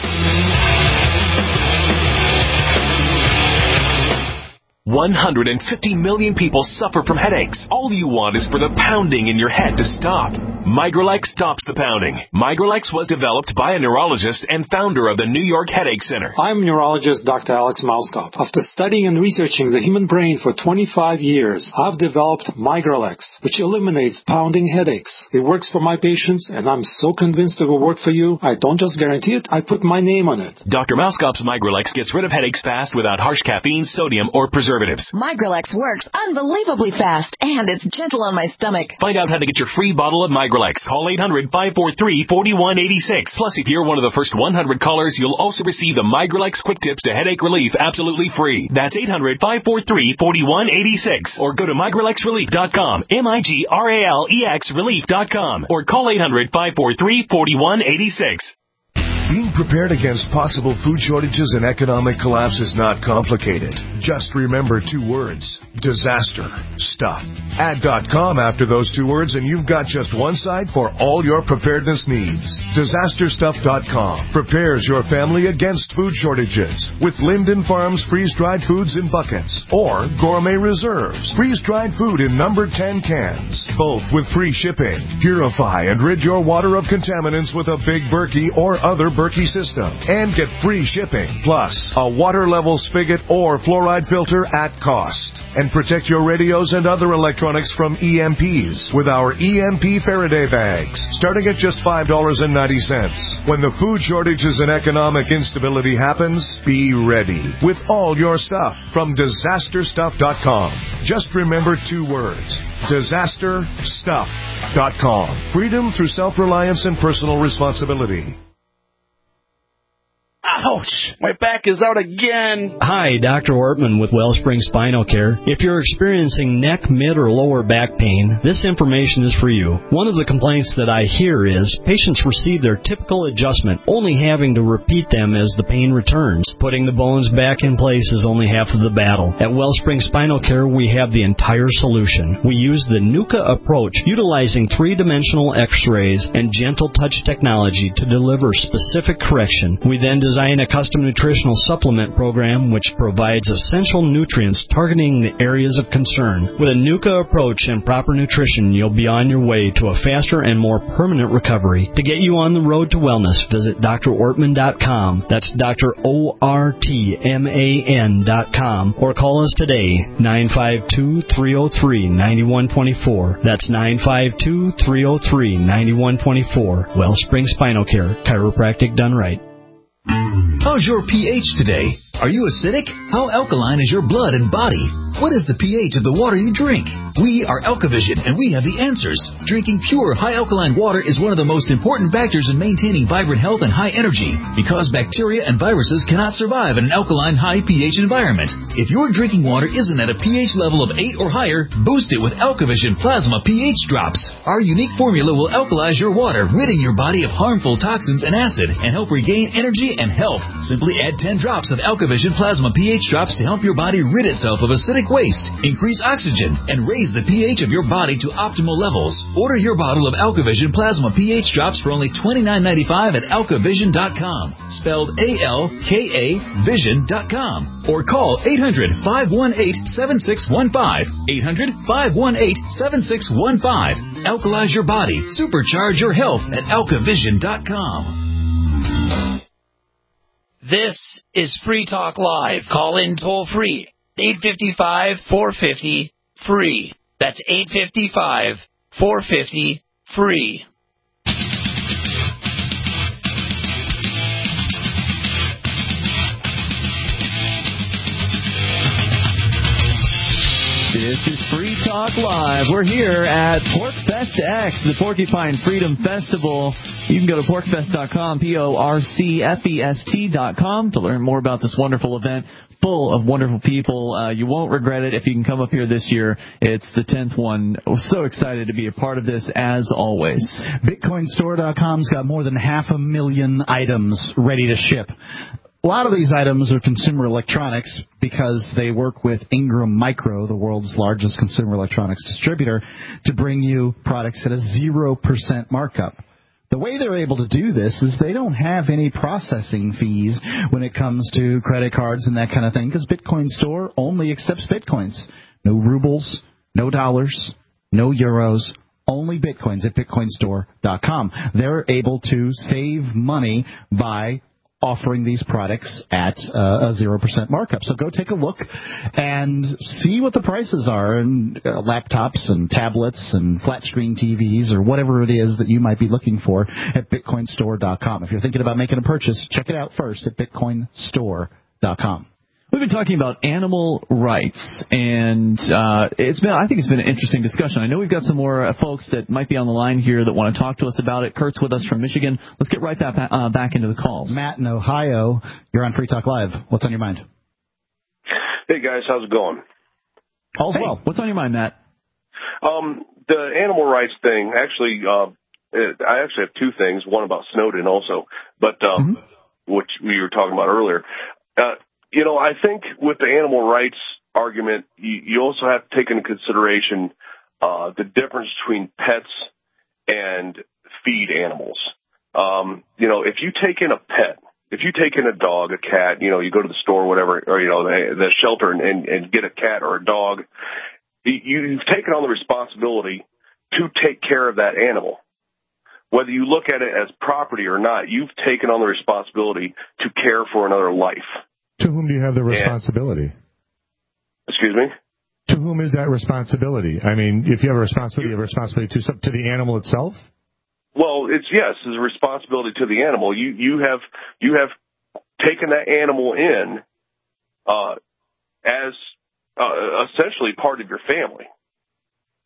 one hundred fifty million people suffer from headaches. All you want is for the pounding in your head to stop. Migralex stops the pounding. Migralex was developed by a neurologist and founder of the New York Headache Center. I'm neurologist Doctor Alex Mauskop. After studying and researching the human brain for twenty-five years, I've developed Migralex, which eliminates pounding headaches. It works for my patients, and I'm so convinced it will work for you, I don't just guarantee it, I put my name on it. Doctor Mauskop's Migralex gets rid of headaches fast without harsh caffeine, sodium, or preservatives. Migralex works unbelievably fast, and it's gentle on my stomach. Find out how to get your free bottle of Migralex. Call eight hundred, five four three, four one eight six. Plus, if you're one of the first one hundred callers, you'll also receive the Migralex Quick Tips to Headache Relief absolutely free. That's eight hundred, five four three, four one eight six. Or go to migralex relief dot com, M I G R A L E X relief dot com. Or call eight hundred, five four three, four one eight six. Being prepared against possible food shortages and economic collapse is not complicated. Just remember two words: disaster stuff. Add .com after those two words and you've got just one site for all your preparedness needs. disaster stuff dot com prepares your family against food shortages with Linden Farms freeze-dried foods in buckets or Gourmet Reserves freeze-dried food in number ten cans, both with free shipping. Purify and rid your water of contaminants with a Big Berkey or other Berkey system and get free shipping, plus a water level spigot or fluoride filter at cost. And protect your radios and other electronics from E M Ps with our E M P Faraday bags, starting at just five dollars and ninety cents. When the food shortages and economic instability happens, be ready with all your stuff from disaster stuff dot com. Just remember two words: disaster stuff dot com. Freedom through self-reliance and personal responsibility. Ouch! My back is out again. Hi, Doctor Ortman with Wellspring Spinal Care. If you're experiencing neck, mid, or lower back pain, this information is for you. One of the complaints that I hear is patients receive their typical adjustment, only having to repeat them as the pain returns. Putting the bones back in place is only half of the battle. At Wellspring Spinal Care, we have the entire solution. We use the NUCA approach, utilizing three-dimensional x-rays and gentle touch technology to deliver specific correction. We then design a custom nutritional supplement program which provides essential nutrients targeting the areas of concern. With a NUCA approach and proper nutrition, you'll be on your way to a faster and more permanent recovery. To get you on the road to wellness, visit D R ortman dot com. That's Doctor O R T M A N dot com. Or call us today, nine five two, three oh three, nine one two four. That's nine five two, three oh three, nine one two four. Wellspring Spinal Care, chiropractic done right. How's your pH today? Are you acidic? How alkaline is your blood and body? What is the pH of the water you drink? We are AlkaVision, and we have the answers. Drinking pure, high-alkaline water is one of the most important factors in maintaining vibrant health and high energy, because bacteria and viruses cannot survive in an alkaline, high pH environment. If your drinking water isn't at a pH level of eight or higher, boost it with AlkaVision Plasma pH Drops. Our unique formula will alkalize your water, ridding your body of harmful toxins and acid, and help regain energy and health. Simply add ten drops of AlkaVision Plasma pH Drops to help your body rid itself of acidic waste, increase oxygen, and raise the pH of your body to optimal levels. Order your bottle of AlkaVision Plasma pH Drops for only twenty-nine ninety-five at alka vision dot com, spelled A L K A vision dot com, or call eight hundred, five one eight, seven six one five, eight hundred, five one eight, seven six one five. Alkalize your body, supercharge your health at alka vision dot com. This is Free Talk Live. Call in toll free. eight five five, four five zero, free. That's eight five five, four five zero, free. This is Free Talk Live. We're here at PorcFest X, the Porcupine Freedom Festival. You can go to porc fest dot com, P O R C F E S T dot com, to learn more about this wonderful event full of wonderful people. Uh, you won't regret it if you can come up here this year. It's the tenth one. We're so excited to be a part of this, as always. Bitcoin store dot com's got more than half a million items ready to ship. A lot of these items are consumer electronics because they work with Ingram Micro, the world's largest consumer electronics distributor, to bring you products at a zero percent markup. The way they're able to do this is they don't have any processing fees when it comes to credit cards and that kind of thing, because Bitcoin Store only accepts Bitcoins. No rubles, no dollars, no euros, only Bitcoins at bitcoin store dot com. They're able to save money by offering these products at uh, a zero percent markup. So go take a look and see what the prices are in uh, laptops and tablets and flat-screen T Vs or whatever it is that you might be looking for at bitcoin store dot com. If you're thinking about making a purchase, check it out first at bitcoin store dot com. We've been talking about animal rights, and uh, it's been, I think it's been an interesting discussion. I know we've got some more uh, folks that might be on the line here that want to talk to us about it. Kurt's with us from Michigan. Let's get right back, uh, back into the calls. Matt in Ohio, you're on Free Talk Live. What's on your mind? Hey, guys, how's it going? All's hey, well. What's on your mind, Matt? Um, the animal rights thing, actually, uh, it, I actually have two things, one about Snowden also, but um, mm-hmm. which we were talking about earlier. Uh, You know, I think with the animal rights argument, you, you also have to take into consideration uh, the difference between pets and feed animals. Um, you know, if you take in a pet, if you take in a dog, a cat, you know, you go to the store, whatever, or, you know, the, the shelter and, and, and get a cat or a dog, you, you've taken on the responsibility to take care of that animal. Whether you look at it as property or not, you've taken on the responsibility to care for another life. To whom do you have the responsibility? And, excuse me? To whom is that responsibility? I mean, if you have a responsibility, you have a responsibility to, to the animal itself? Well, it's, yes, it's a responsibility to the animal. You, you have, you have taken that animal in, uh, as, uh, essentially part of your family.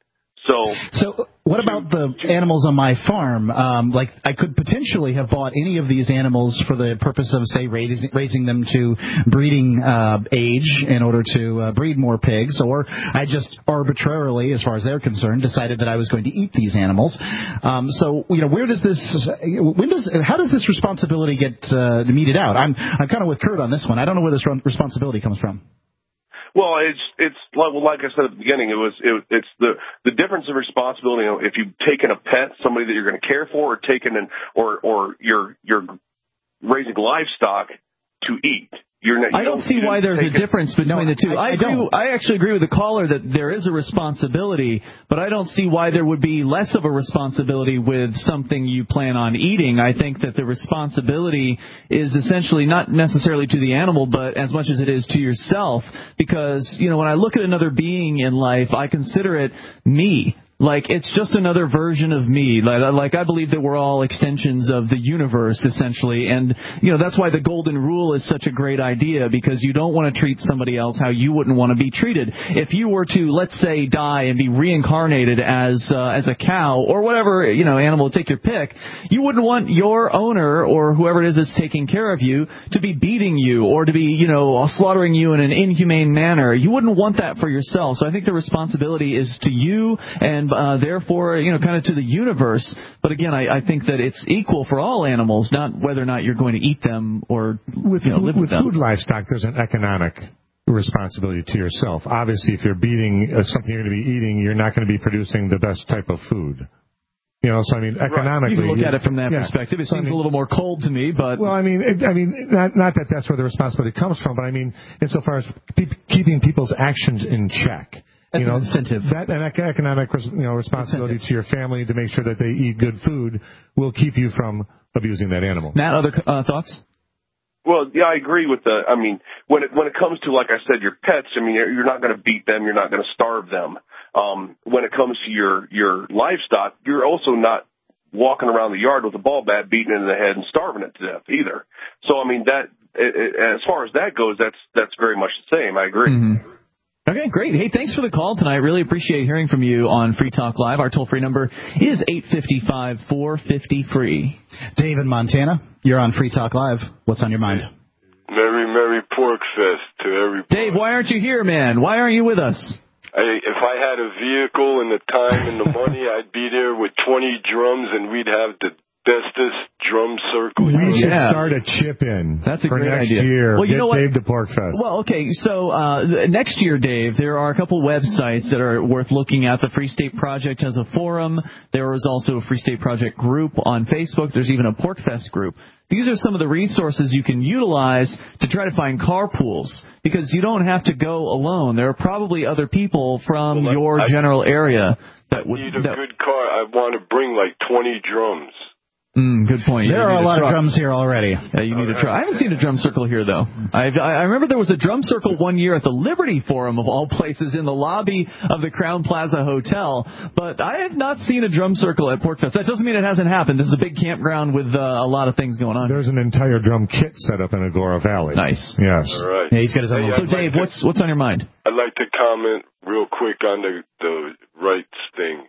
So, so what about the animals on my farm? Um, like, I could potentially have bought any of these animals for the purpose of, say, raising, raising them to breeding uh, age in order to uh, breed more pigs, or I just arbitrarily, as far as they're concerned, decided that I was going to eat these animals. Um, so, you know, where does this, when does, how does this responsibility get uh, meted out? I'm, I'm kind of with Kurt on this one. I don't know where this responsibility comes from. Well, it's it's like, well, like I said at the beginning, it was it, it's the the difference of responsibility. You know, if you've taken a pet, somebody that you're going to care for, or taken an or or you're you're raising livestock to eat. You're not, you I don't, don't see why there's a difference between no, the two. I, I, agree, I actually agree with the caller that there is a responsibility, but I don't see why there would be less of a responsibility with something you plan on eating. I think that the responsibility is essentially not necessarily to the animal, but as much as it is to yourself. Because, you know, when I look at another being in life, I consider it me. Like, it's just another version of me. Like, like, I believe that we're all extensions of the universe, essentially. And, you know, that's why the golden rule is such a great idea, because you don't want to treat somebody else how you wouldn't want to be treated. If you were to, let's say, die and be reincarnated as uh, as a cow or whatever, you know, animal, take your pick, you wouldn't want your owner or whoever it is that's taking care of you to be beating you or to be, you know, slaughtering you in an inhumane manner. You wouldn't want that for yourself. So I think the responsibility is to you and Uh, therefore, you know, kind of to the universe. But again, I, I think that it's equal for all animals, not whether or not you're going to eat them or with, you know, live with, with them. Food livestock, there's an economic responsibility to yourself. Obviously, if you're beating uh, something you're going to be eating, you're not going to be producing the best type of food. You know, so I mean, economically, you can look at it from that yeah. perspective. It so, seems I mean, a little more cold to me, but well, I mean, it, I mean, not not that that's where the responsibility comes from, but I mean, insofar as pe- keeping people's actions in check. That's you know, an incentive. That an economic, you know, responsibility incentive to your family to make sure that they eat good food will keep you from abusing that animal. Matt, other uh, thoughts? Well, yeah, I agree with the. I mean, when it when it comes to, like I said, your pets. I mean, you're not going to beat them. You're not going to starve them. Um, when it comes to your your livestock, you're also not walking around the yard with a ball bat, beating it in the head and starving it to death either. So, I mean, that it, it, as far as that goes, that's that's very much the same. I agree. Mm-hmm. Okay, great. Hey, thanks for the call tonight. Really appreciate hearing from you on Free Talk Live. Our toll-free number is eight five five, four five zero, free. Dave in Montana, you're on Free Talk Live. What's on your mind? Merry, Merry Pork Fest to everybody. Dave, why aren't you here, man? Why aren't you with us? I, if I had a vehicle and the time and the money, I'd be there with twenty drums and we'd have the bestest drum circle. We should yeah. start a chip in. That's a for great next idea. year. Well, you Get know what? Dave to Pork Fest. Well, okay, so uh, next year, Dave, there are a couple websites that are worth looking at. The Free State Project has a forum. There is also a Free State Project group on Facebook. There's even a Pork Fest group. These are some of the resources you can utilize to try to find carpools, because you don't have to go alone. There are probably other people from well, your I, general area that would. I need a that, good car. I want to bring like twenty drums. Mm, good point. You there are a lot truck. of drums here already. Yeah, you need a truck. I haven't seen a drum circle here, though. I've, I remember there was a drum circle one year at the Liberty Forum, of all places, in the lobby of the Crown Plaza Hotel. But I have not seen a drum circle at Pork Fest. That doesn't mean it hasn't happened. This is a big campground with uh, a lot of things going on. There's an entire drum kit set up in Agora Valley. Nice. Yes. All right. Yeah, he's got his own. Hey, so, I'd Dave, like to, what's what's on your mind? I'd like to comment real quick on the the rights thing.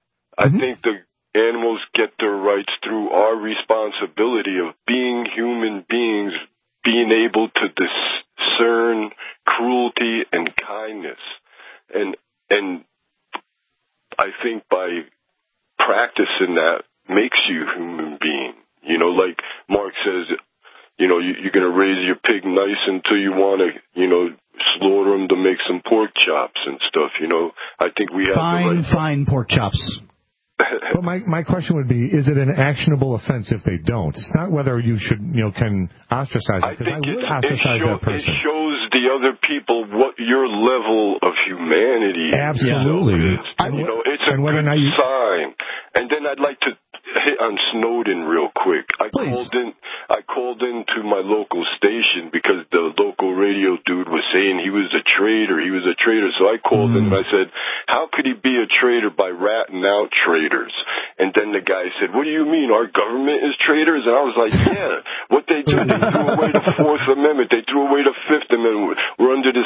I Mm-hmm. think the animals get their rights through our responsibility of being human beings, being able to discern cruelty and kindness. And and I think by practicing that makes you a human being. You know, like Mark says, you know, you, you're going to raise your pig nice until you want to, you know, slaughter them to make some pork chops and stuff, you know. I think we have fine, the right... fine pork chops. But my my question would be: is it an actionable offense if they don't? It's not whether you should, you know, can ostracize I it, because I, think would it, ostracize it, show, that person. it shows the other people what your level of humanity Absolutely. is. And, you know, it's a and whether good or not you... sign. And then I'd like to hit on Snowden real quick. I Please. called in. I called into my local station because the local radio dude was saying he was a traitor. He was a traitor. So I called mm. in and I said, "How could he be a traitor by ratting out traitors?" And then the guy said, "What do you mean? Our government is traitors?" And I was like, "Yeah. What they did, they threw away the Fourth Amendment. They threw away the Fifth Amendment. We're under the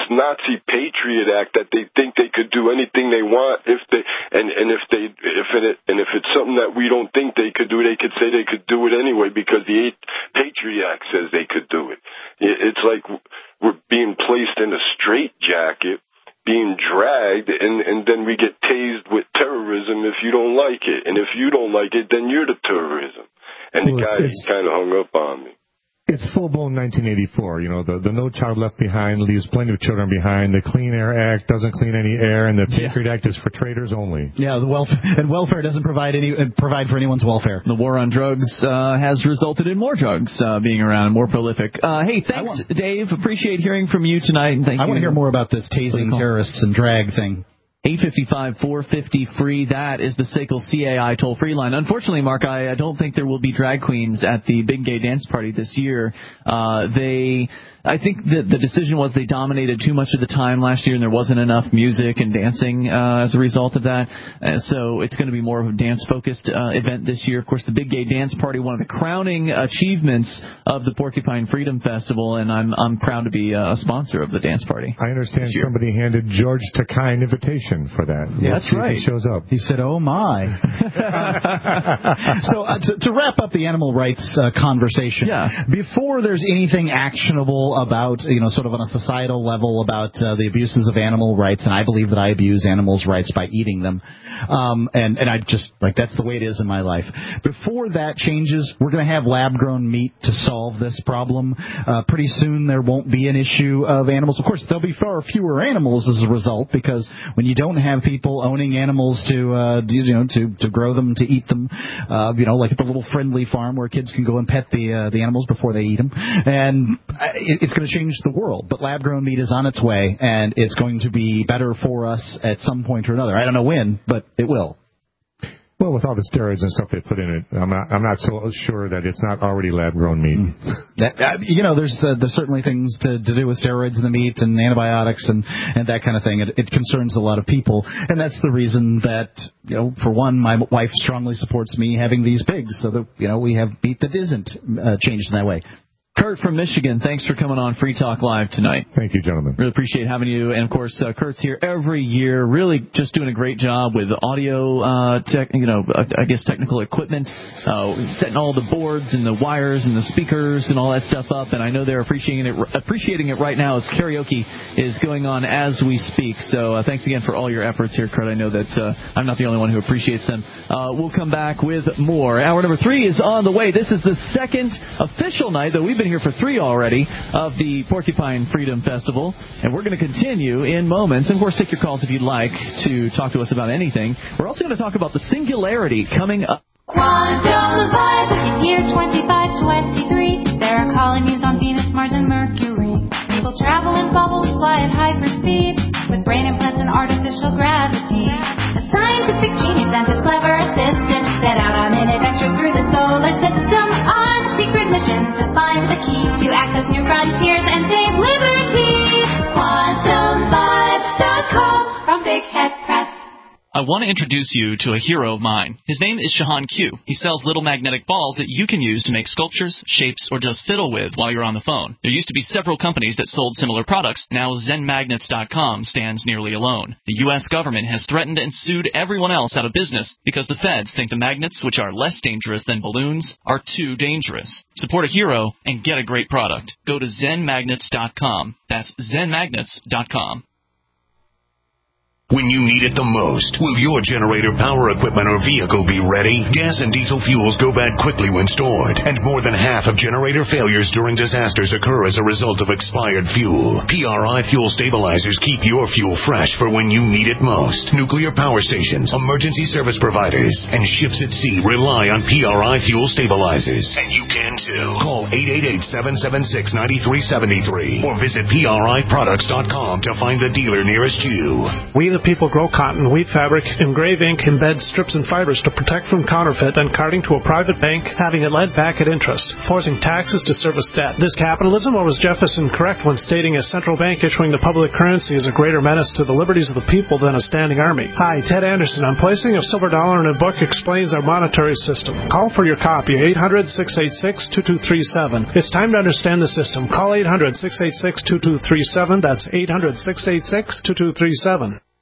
this Nazi Patriot Act that they think they could do anything they want if they and and if they if it and if it's something that we don't think they could do, they could say they could do it anyway because the Patriot Act says they could do it. It's like we're being placed in a straitjacket, being dragged, and and then we get tased with terrorism if you don't like it, and if you don't like it, then you're the terrorism. And the well, guy he kind of hung up on me. It's full-blown nineteen eighty-four. You know, the, the No Child Left Behind leaves plenty of children behind. The Clean Air Act doesn't clean any air, and the Patriot yeah. Act is for traitors only. Yeah, the welfare and welfare doesn't provide any uh, provide for anyone's welfare. The war on drugs uh, has resulted in more drugs uh, being around, more prolific. Uh, hey, thanks, want, Dave. Appreciate hearing from you tonight. And thank I you. want to hear more about this tasing terrorists and drag thing. eight five five, four five zero, free. That is the S A C L C A I toll-free line. Unfortunately, Mark, I, I don't think there will be drag queens at the Big Gay Dance Party this year. Uh, they... I think that the decision was they dominated too much of the time last year, and there wasn't enough music and dancing uh, as a result of that. Uh, so it's going to be more of a dance-focused uh, event this year. Of course, the Big Gay Dance Party, one of the crowning achievements of the Porcupine Freedom Festival, and I'm I'm proud to be a sponsor of the dance party. I understand somebody handed George Takei an invitation for that. Yeah, that's right. He shows up. He said, "Oh my." so uh, to, to wrap up the animal rights uh, conversation, yeah. before there's anything actionable about, you know, sort of on a societal level about uh, the abuses of animal rights, and I believe that I abuse animals' rights by eating them, um, and, and I just, like, that's the way it is in my life. Before that changes, we're going to have lab-grown meat to solve this problem. Uh, pretty soon there won't be an issue of animals. Of course, there'll be far fewer animals as a result, because when you don't have people owning animals to, uh, you know, to, to grow them, to eat them, uh, you know, like at the little friendly farm where kids can go and pet the, uh, the animals before they eat them, and it, it's going to change the world. But lab-grown meat is on its way, and it's going to be better for us at some point or another. I don't know when, but it will. Well, with all the steroids and stuff they put in it, I'm not, I'm not so sure that it's not already lab-grown meat. Mm. That, uh, you know, there's uh, there's certainly things to, to do with steroids in the meat and antibiotics and, and that kind of thing. It, it concerns a lot of people, and that's the reason that, you know, for one, my wife strongly supports me having these pigs, so that, you know, we have meat that isn't uh, changed in that way. Kurt from Michigan, thanks for coming on Free Talk Live tonight. Thank you, gentlemen. Really appreciate having you. And, of course, uh, Kurt's here every year, really just doing a great job with audio, uh, tech, you know, I guess technical equipment, uh, setting all the boards and the wires and the speakers and all that stuff up. And I know they're appreciating it, appreciating it right now as karaoke is going on as we speak. So uh, thanks again for all your efforts here, Kurt. I know that uh, I'm not the only one who appreciates them. Uh, we'll come back with more. Hour number three is on the way. This is the second official night that we've been here for three already of the Porcupine Freedom Festival, and we're going to continue in moments. And of course, take your calls if you'd like to talk to us about anything. We're also going to talk about the singularity coming up. Quantum Vibe, year twenty-five twenty-three. There are colonies on Venus, Mars, and Mercury. People travel in bubbles, fly at hyperspeed, with brain implants and artificial gravity. A scientific genius and his clever assistant set out on an adventure through the solar system on a secret mission to find the key to access new frontiers and save liberty. Quantum Vibe dot com from Big Head Press. I want to introduce you to a hero of mine. His name is Shahan Q. He sells little magnetic balls that you can use to make sculptures, shapes, or just fiddle with while you're on the phone. There used to be several companies that sold similar products. Now Zen Magnets dot com stands nearly alone. The U S government has threatened and sued everyone else out of business because the feds think the magnets, which are less dangerous than balloons, are too dangerous. Support a hero and get a great product. Go to Zen Magnets dot com. That's Zen Magnets dot com. When you need it the most, will your generator, power equipment, or vehicle be ready? Gas and diesel fuels go bad quickly when stored, and more than half of generator failures during disasters occur as a result of expired fuel. P R I fuel stabilizers keep your fuel fresh for when you need it most. Nuclear power stations, emergency service providers, and ships at sea rely on P R I fuel stabilizers. And you can too. Call eight eight eight, seven seven six, nine three seven three or visit P R I products dot com to find the dealer nearest you. We the people grow cotton, weave fabric, engrave ink, embed strips and fibers to protect from counterfeit and carting to a private bank, having it lent back at interest, forcing taxes to service debt. This capitalism, or was Jefferson correct when stating a central bank issuing the public currency is a greater menace to the liberties of the people than a standing army? Hi, Ted Anderson. On placing of silver dollar in a book explains our monetary system. Call for your copy, eight hundred, six eight six, six, two two three seven. It's time to understand the system. Call eight hundred, six eight six, two two three seven. That's eight hundred, six eight six, two two three seven.